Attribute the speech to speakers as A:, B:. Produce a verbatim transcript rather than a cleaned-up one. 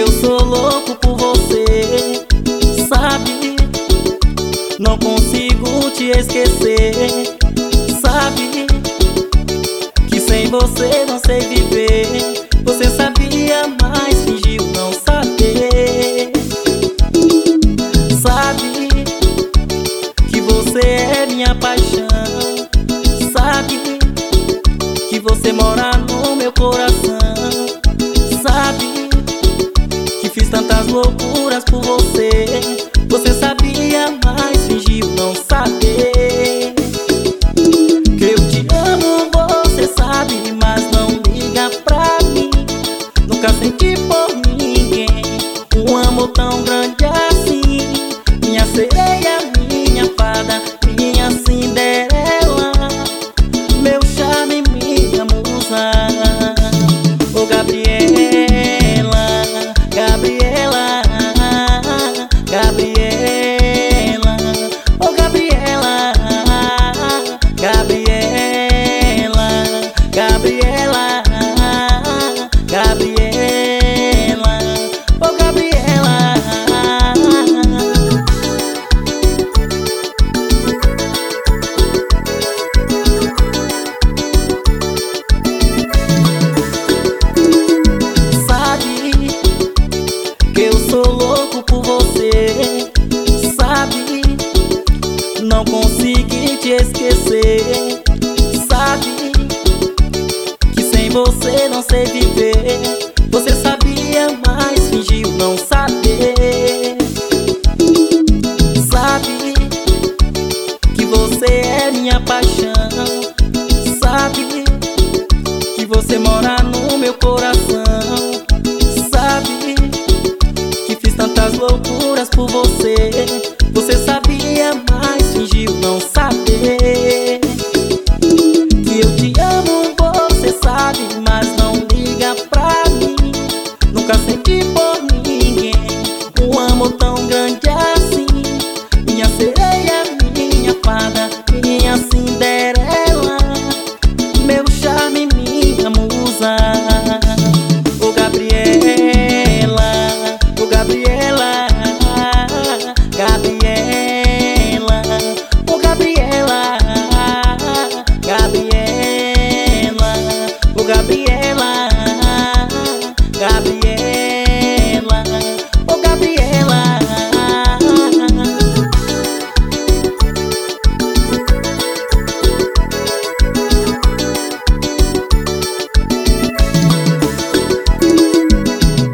A: eu sou louco por você, sabe? Não consigo te esquecer, sabe? Que sem você não sei viver. Você sabia, mas fingiu não saber. Sabe que você é minha paixão, sabe que você mora no meu coração, sabe que fiz tantas loucuras por você. Você sabia, mas fingiu não saber. Que eu te amo, você sabe, mas não liga pra mim. Nunca senti por ninguém um amor tão grande assim. Minha sereia, minha fada, minha Cinderela, meu charme, minha musa. Ô Gabriela, Gabriela, Gabriela, ô Gabriela, Gabriela, Gabriela, Gabriela, ô Gabriela. Sabe que eu sou louco por você, sabe? Não consegui te esquecer, sabe? Que sem você não sei viver. Você sabia, mas fingiu não saber. Sabe que você é minha paixão, sabe que você mora no meu coração, sabe que fiz tantas loucuras por você. Você sabia, mas fingiu não saber. Que eu te amo, você sabe, mas não liga pra mim. Nunca senti por